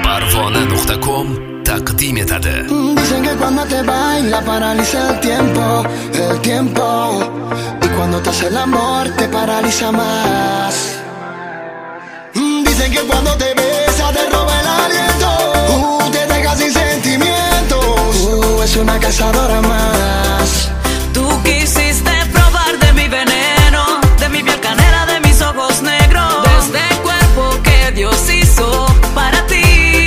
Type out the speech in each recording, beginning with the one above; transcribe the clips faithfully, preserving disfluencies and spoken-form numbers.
Parvona nuqta com taqdim etadi. Dicen que cuando te baila paraliza el tiempo, el tiempo. Y cuando te hace el amor te paraliza más. Dicen que cuando te besa te roba el aliento, uh, te deja sin sentimientos, uh, es una cazadora más. Tú quisiste probar de mi veneno, de mi piel canela, de mis ojos negros, de este cuerpo que Dios hizo para ti.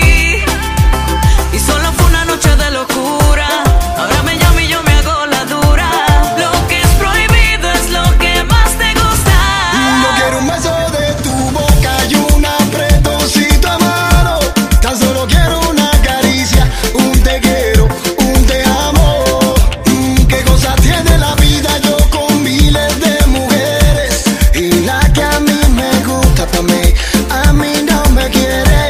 Y solo fue una noche de locura. Ahora me llamo y yo me hago la dura. Lo que es prohibido es lo que más te gusta. Yo quiero un beso de tu boca y un apretoncito a mano. Tan solo quiero una caricia, un te quiero, un te amo. Mm, qué cosa tiene la vida, yo con miles de mujeres. Y la que a mí me gusta también, a mí no me quiere.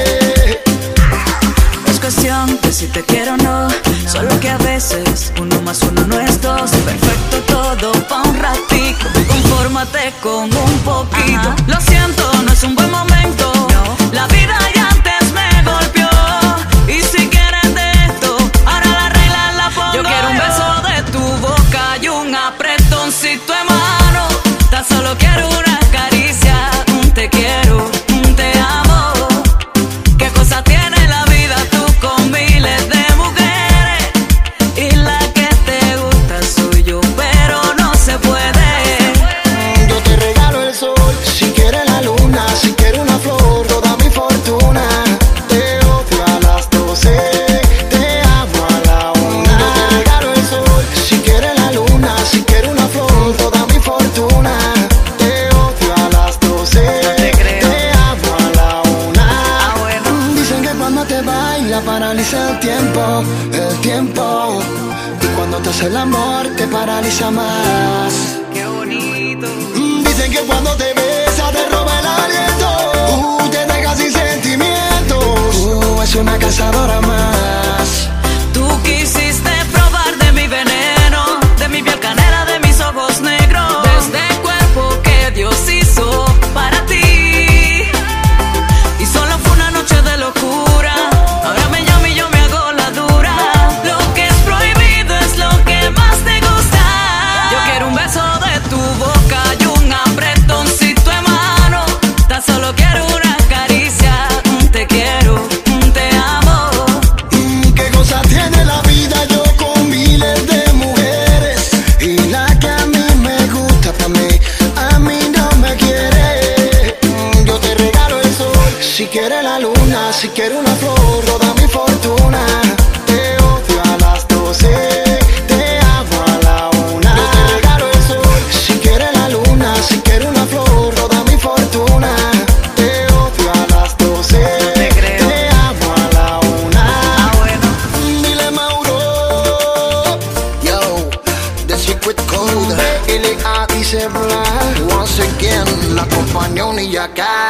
Es cuestión de si te quiero o no. Solo que a veces uno más uno no es dos. Perfecto todo pa' un ratito. Confórmate con un poquito. Ajá. Lo siento, no es un buen momento. No. La vida ya antes me golpeó. Y si quieres de esto, ahora la regla la pongo. Yo quiero un beso de tu boca y un apretoncito de mano. Tan solo quiero una caricia, un te quiero, un te amo. ¿Qué cosa tiene la vida tú con miles de mujeres? Y la que te gusta soy yo, pero no se puede. Yo te regalo el sol, si quieres la luna, si quieres una flor, toda mi fortuna. Te odio a las doce, te amo a la una. Yo te regalo el sol, si quieres la luna, si quieres una flor, toda mi fortuna. Te odio a las doce, te creo. te amo a la una. Ah, bueno. Dicen que cuando te baila paraliza el tiempo, el tiempo. Y cuando te hace el amor te paraliza más. Qué bonito. Dicen que cuando te besa te roba el aliento, uh, te deja sin sentimientos, uh, es una cazadora más. Tú quisiste probar de mi veneno, de mi piel canela, de mis ojos negros, de este cuerpo que Dios hizo para ti. Y solo fue una noche de locura. Ahora me llamo y yo me hago la dura. Lo que es prohibido es lo que más te gusta. Yo quiero un beso de tu boca y un apretoncito de mano. Tan solo quiero una caricia, un te quiero, un te amo. Mm, qué cosa tiene la vida, yo con miles de mujeres. Y la que a mí me gusta también, a mí no me quiere. Mm, yo te regalo el sol, si quieres la luna, si quieres una flor, toda mi fortuna. Te odio a las doce, te amo a la una. Yo te regalo el sol, si quieres la luna, si quieres una flor, toda mi fortuna. Te odio a las doce, te creo. te amo a la una. Ah, bueno. Dile Mauro, yo, the secret code. Ele A dice Black, once again, la compañía y acá.